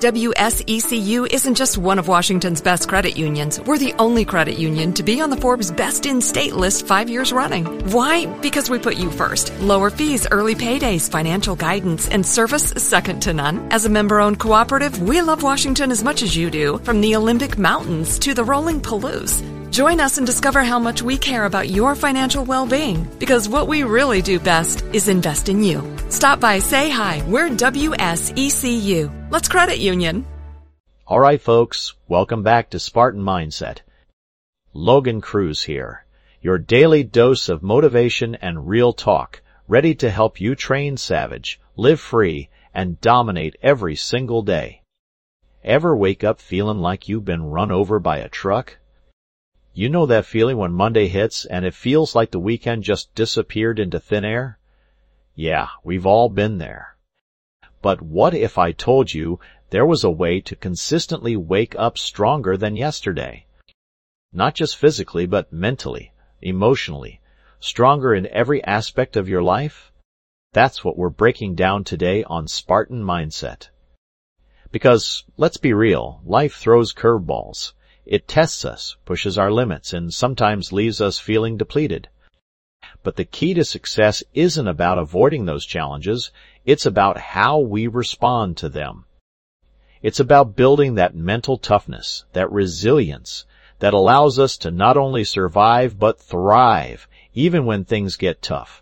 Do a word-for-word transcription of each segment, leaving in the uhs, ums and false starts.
W S E C U isn't just one of Washington's best credit unions. We're the only credit union to be on the Forbes Best in State list five years running. Why? Because we put you first. Lower fees, early paydays, financial guidance, and service second to none. As a member-owned cooperative, we love Washington as much as you do, from the Olympic Mountains to the rolling Palouse. Join us and discover how much we care about your financial well-being, because what we really do best is invest in you. Stop by, say hi. We're W S E C U. Let's credit union. All right, folks, welcome back to Spartan Mindset. Logan Cruz here, your daily dose of motivation and real talk, ready to help you train savage, live free, and dominate every single day. Ever wake up feeling like you've been run over by a truck? You know that feeling when Monday hits and it feels like the weekend just disappeared into thin air? Yeah, we've all been there. But what if I told you there was a way to consistently wake up stronger than yesterday? Not just physically, but mentally, emotionally, stronger in every aspect of your life? That's what we're breaking down today on Spartan Mindset. Because, let's be real, life throws curveballs. It tests us, pushes our limits, and sometimes leaves us feeling depleted. But the key to success isn't about avoiding those challenges, it's about how we respond to them. It's about building that mental toughness, that resilience, that allows us to not only survive but thrive, even when things get tough.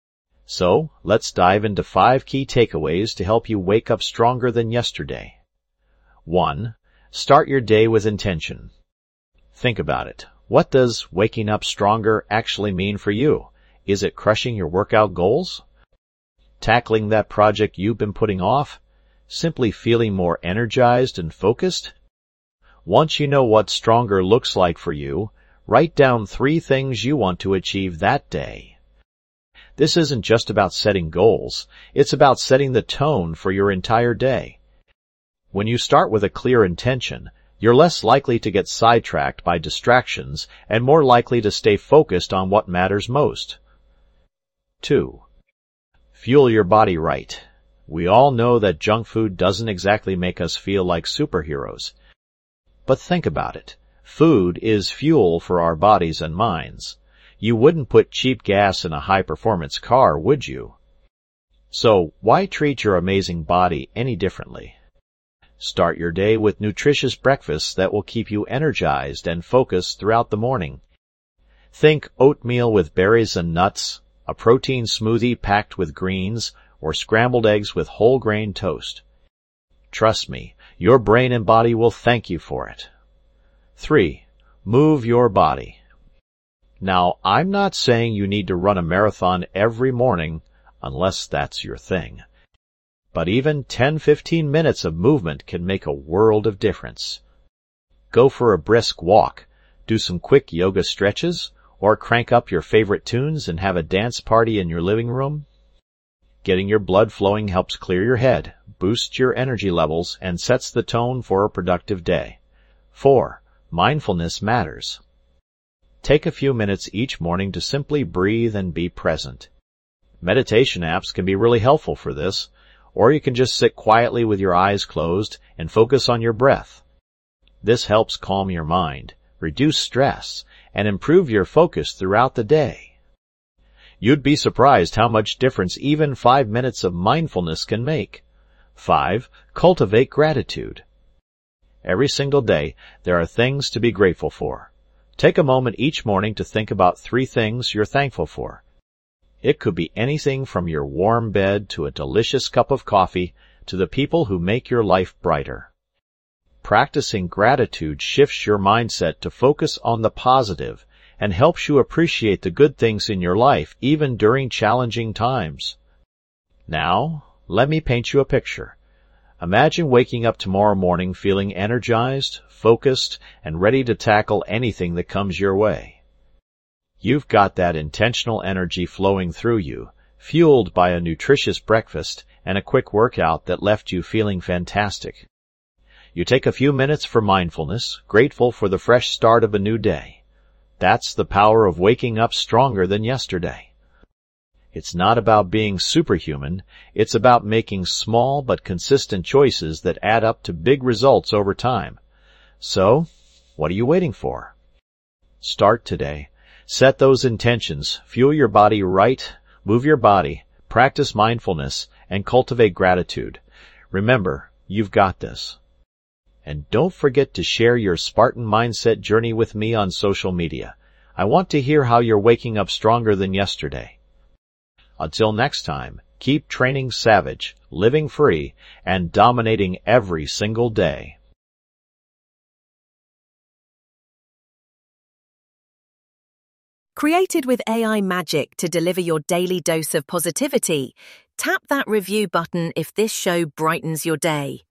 So, let's dive into five key takeaways to help you wake up stronger than yesterday. One. Start your day with intention. Think about it. What does waking up stronger actually mean for you? Is it crushing your workout goals? Tackling that project you've been putting off? Simply feeling more energized and focused? Once you know what stronger looks like for you, write down three things you want to achieve that day. This isn't just about setting goals. It's about setting the tone for your entire day. When you start with a clear intention, you're less likely to get sidetracked by distractions and more likely to stay focused on what matters most. Two. Fuel your body right. We all know that junk food doesn't exactly make us feel like superheroes. But think about it. Food is fuel for our bodies and minds. You wouldn't put cheap gas in a high-performance car, would you? So, why treat your amazing body any differently? Start your day with nutritious breakfasts that will keep you energized and focused throughout the morning. Think oatmeal with berries and nuts, a protein smoothie packed with greens, or scrambled eggs with whole grain toast. Trust me, your brain and body will thank you for it. Three. Move your body. Now, I'm not saying you need to run a marathon every morning, unless that's your thing. But even ten to fifteen minutes of movement can make a world of difference. Go for a brisk walk, do some quick yoga stretches, or crank up your favorite tunes and have a dance party in your living room. Getting your blood flowing helps clear your head, boosts your energy levels, and sets the tone for a productive day. Four. Mindfulness matters. Take a few minutes each morning to simply breathe and be present. Meditation apps can be really helpful for this. Or you can just sit quietly with your eyes closed and focus on your breath. This helps calm your mind, reduce stress, and improve your focus throughout the day. You'd be surprised how much difference even five minutes of mindfulness can make. Five. Cultivate gratitude. Every single day, there are things to be grateful for. Take a moment each morning to think about three things you're thankful for. It could be anything from your warm bed to a delicious cup of coffee to the people who make your life brighter. Practicing gratitude shifts your mindset to focus on the positive and helps you appreciate the good things in your life even during challenging times. Now, let me paint you a picture. Imagine waking up tomorrow morning feeling energized, focused, and ready to tackle anything that comes your way. You've got that intentional energy flowing through you, fueled by a nutritious breakfast and a quick workout that left you feeling fantastic. You take a few minutes for mindfulness, grateful for the fresh start of a new day. That's the power of waking up stronger than yesterday. It's not about being superhuman, it's about making small but consistent choices that add up to big results over time. So, what are you waiting for? Start today. Set those intentions, fuel your body right, move your body, practice mindfulness, and cultivate gratitude. Remember, you've got this. And don't forget to share your Spartan Mindset journey with me on social media. I want to hear how you're waking up stronger than yesterday. Until next time, keep training savage, living free, and dominating every single day. Created with A I magic to deliver your daily dose of positivity, tap that review button if this show brightens your day.